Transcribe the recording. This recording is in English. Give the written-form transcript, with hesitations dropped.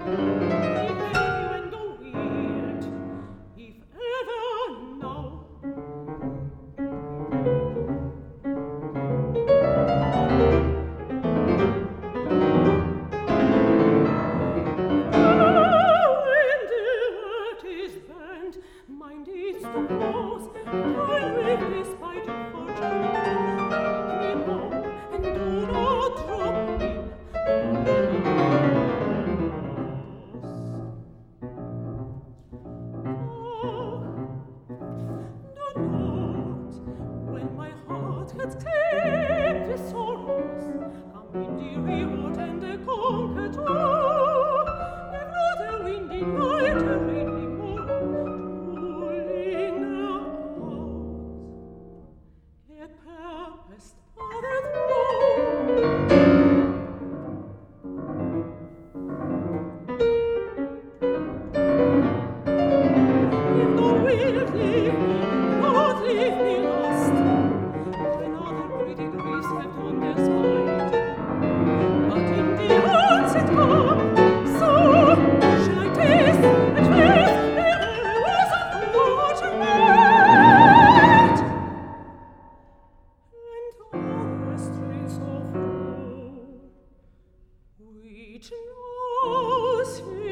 and the weird, if ever now. When the earth is burnt, mind is to pause, I will despite of fortune, make me bow, and do not drop in. The note, when my heart had escaped the sorrows, come in the reward and the conquered war, never the windy night, the rainy morrow, to linger out, a purpose farther through. If thou wilt leave me, not leave me lost, when other greedy griefs have done their spite. But in the onset come, so shall I taste and face ever was of fortune made. And other streets of woe, which knows